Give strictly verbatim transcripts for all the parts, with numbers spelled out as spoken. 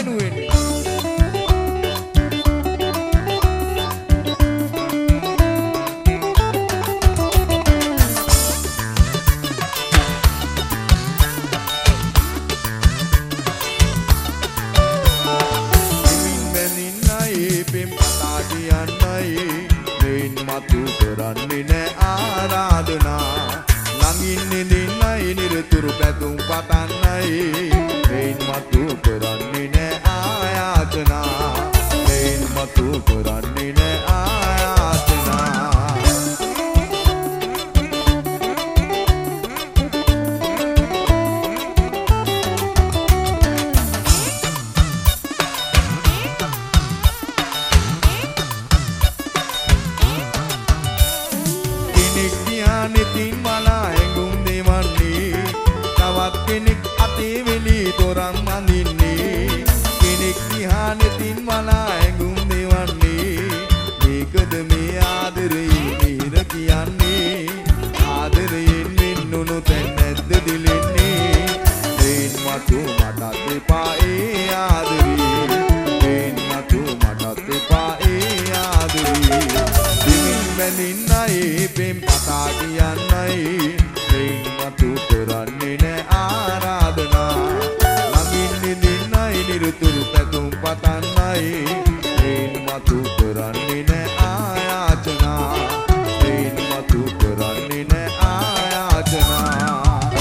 වෙනුවෙන් මතු කරන්නේ නෑ ආරාධනා ළඟින් නිදින්නයි නිරතුරු පැතුම් පතන්නයි මේන් මතු කරන්නේ නෑ ආයාචනා මේන් මතු කරන්නේ නෑ ආයාචනා නිතින් මලා ඇඟුම් දෙවන්නේ තවත් කෙනෙක් අතේ වෙලි තොරන් මඳින්නේ කෙනෙක් දිහා නිතින් මලා ඇඟුම් දෙවන්නේ මේකද මේ ආදරේ මිහිර කියන්නේ ආදරයෙන් මින්නුණු තැන් නැද්ද දිලෙන්නේ මේන් මතු මටත් එපා ඒ ආදරේ මේන් මතු මටත් එපා ඒ ආදරේ දිමින් බැඳින්නයි පෙම් කතා කියන්නයි මේන් මතු කරන්නේ නෑ ආරාධනා ළඟින් නිදින්නයි නිරතුරු පැතුම් පතන්නයි මේන් මතු කරන්නේ නෑ ආයාචනා මේන් මතු කරන්නේ නෑ ආයාචනා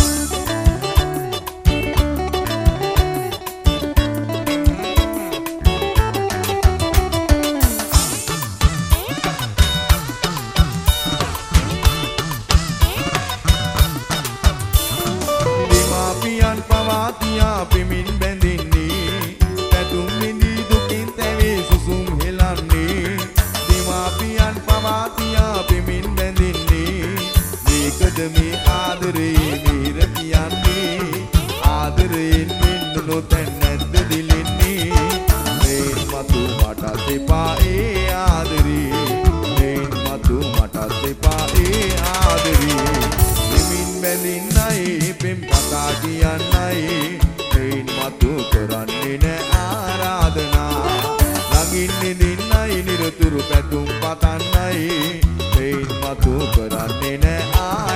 පවාතියා පෙමින් බැඳින්නේ පැතුම් මිදී දුකින් තැවේ සුසුම් හෙලන්නේ දිමාපියන් පවාතියා පෙමින් බැඳින්නේ මේකද මේ ආදරේ මිහිර කියන්නේ ආදරයෙන් මින්නුණු තැන් නැද්ද දිලෙන්නේ මේන් මතු මටත් එපා ඒ ආදරේ මේන් මතු මටත් එපා ඒ ආදරේ දෙමින් බැඳින්නයි පෙම් කතා කියන්නයි මේන් මතු කරන්නේ නෑ ආරාධනා ළඟින් නිදින්නයි නිරතුරු පැතුම් පතන්නයි මේන් මතු කරන්නේ නෑ